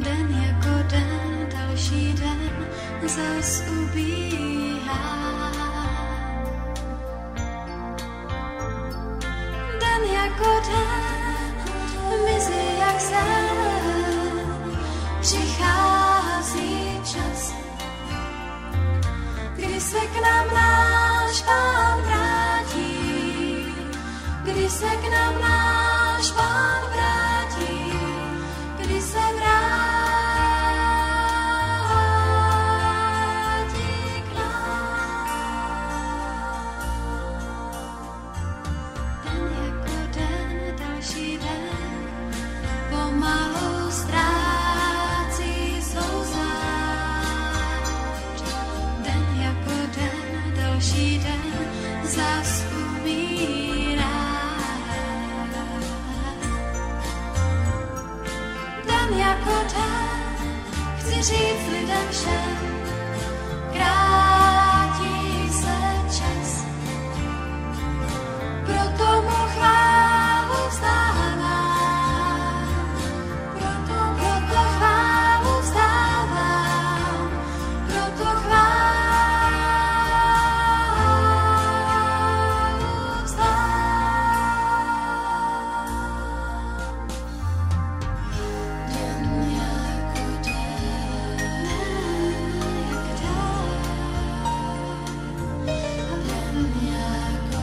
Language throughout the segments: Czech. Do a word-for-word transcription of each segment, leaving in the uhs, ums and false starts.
Den jako den, další den zas ubíhá. Den jako den, mizí jak sen, přichází čas, kdy se k nám náš Pán vrátí, kdy se k nám náš Pán vrátí, kdy se vrátí k nám. Den jako den, další den, pomalu ztrácí svou zář. Den jako den, další den, zas umírá. Den jako den, chci říct lidem všem, krátí se čas. Proto mu chválu vzdávám, proto, proto chválu vzdávám, proto chválu vzdávám. Den jako den, jak den, den jako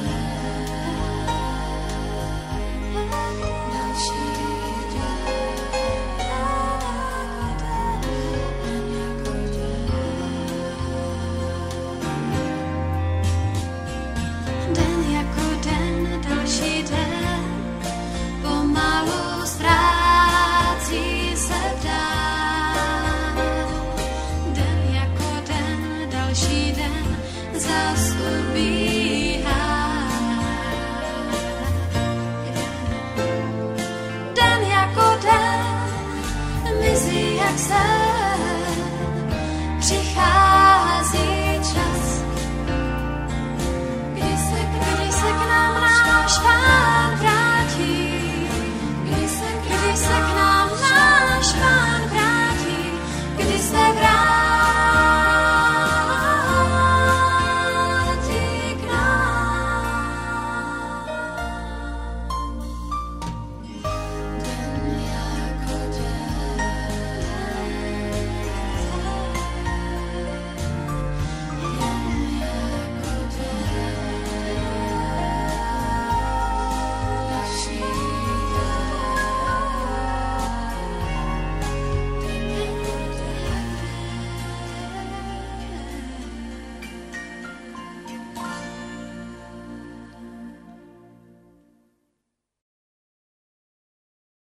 den, další den, den jako den. Den jako den, další den, pomalu ztrácí se dál. Den jako den, další den, zas ubíhá. Den jako den, mizí jak sen, přichází